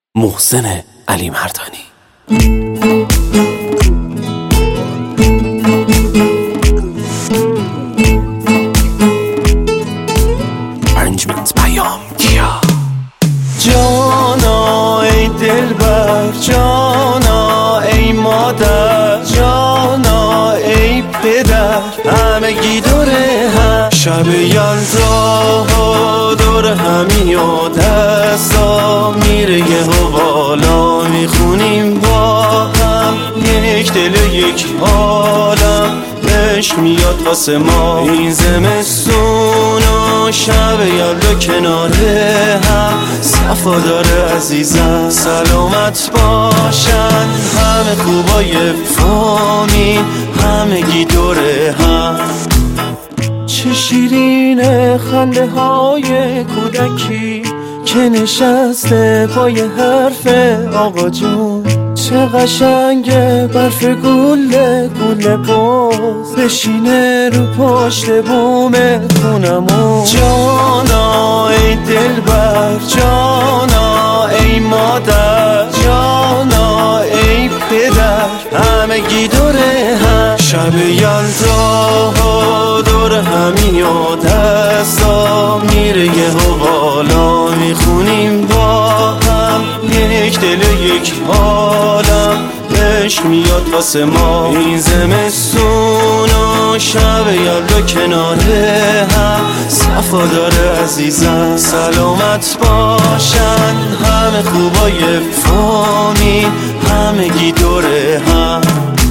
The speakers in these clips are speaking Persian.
محسن علی مردانی. Arrangements پیام کیا. جانا ای دلبر، جانا ای مادر، جانا ای پدر، همگی دوره هم شب یلدا دور همی و دستا میره یه بالا میخونیم با هم یک دل یک عالم عشق میاد واسه ما این زمستون و شب یلدا کنار هم صفا داره عزیزم سلامت باشن همه خوبای فامی همگی دوره هم چه شیرین خنده های کودکی که نشسته پای حرف آقا جون چه قشنگه برف گله گله باز بشینه رو پشت بوم خونمون جانا ای دلبر، جانا ای مادر، جانا ای پدر، همگی دوره هم شب یلدا دور همی و دستا میره یه بالا میخونیم با هم یک دل یک عالم عشق میاد واسه ما این زمستون و شب یلدا کنار هم صفا داره عزیزم سلامت باشن همه خوبای فامی همگی دوره هم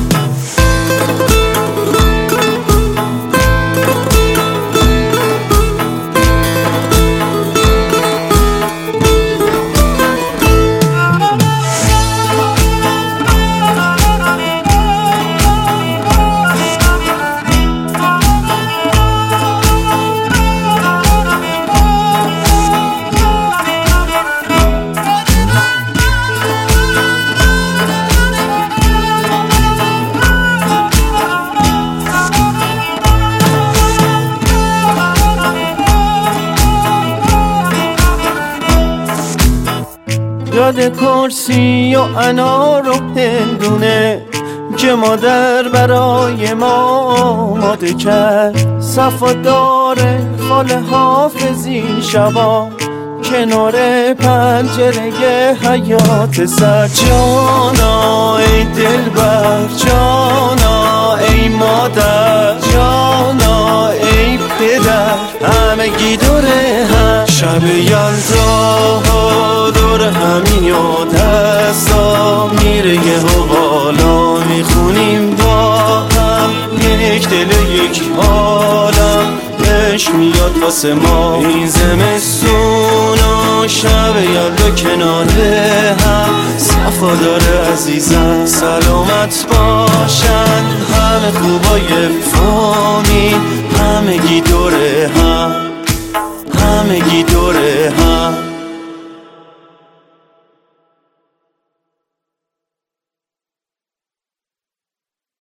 یاد کرسی و انار و هندونه که مادر برای ما آماده کرد صفا داره فال حافظی شبا کنار پنجره حیات سر جانا ای دلبر، جانا ای مادر، جانا ای پدر، همگی دوره هم شب یلدا دور همی و دستا میره یه بالا میخونیم با هم یک دل یک عالم عشق میاد واسه ما این زمستون و شب یلدا کنار هم صفا داره عزیزم سلامت باشن همه خوبای فامی همگی دوره هم همگی دوره هم